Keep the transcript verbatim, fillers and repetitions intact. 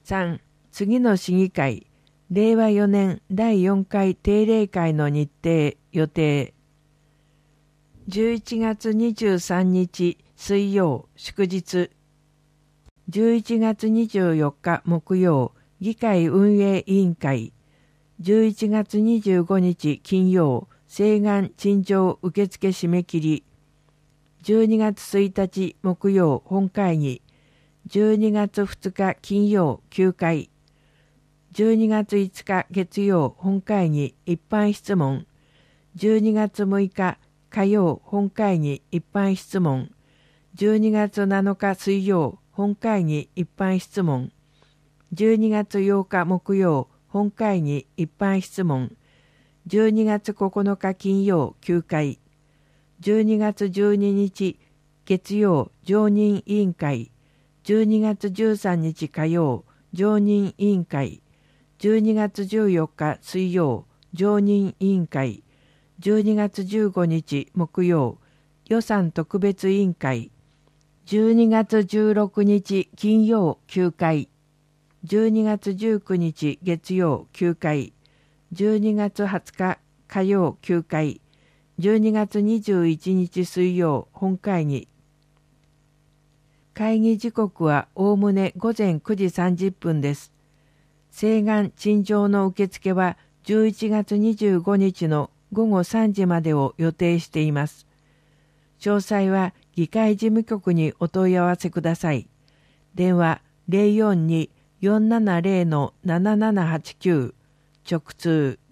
さん、次の市議会、れいわよねんだいよんかい定例会の日程、予定。じゅういちがつにじゅうさんにち水曜、祝日。じゅういちがつにじゅうよっか木曜、議会運営委員会。じゅういちがつにじゅうごにち金曜、請願陳情受付締め切り。じゅうにがつついたち木曜、本会議。じゅうにがつふつか金曜、休会。じゅうにがついつか月曜、本会議、一般質問。じゅうにがつむいか火曜、本会議、一般質問。じゅうにがつなのか水曜、本会議、一般質問。じゅうにがつようか木曜、本会議、一般質問。じゅうにがつここのか金曜、休会。じゅうにがつじゅうににち月曜、常任委員会。じゅうにがつじゅうさんにち火曜、常任委員会。じゅうにがつじゅうよっか水曜、常任委員会。じゅうにがつじゅうごにち木曜、予算特別委員会。じゅうにがつじゅうろくにち金曜、休会。じゅうにがつじゅうくにち月曜、休会。じゅうにがつはつか火曜、休会。じゅうにがつにじゅういちにち水曜、本会議。会議時刻はおおむねごぜんくじさんじゅっぷんです。請願陳情の受付はじゅういちがつにじゅうごにちのごごさんじまでを予定しています。詳細は議会事務局にお問い合わせください。電話 ゼロよんに よんななゼロ ななななはちきゅう 直通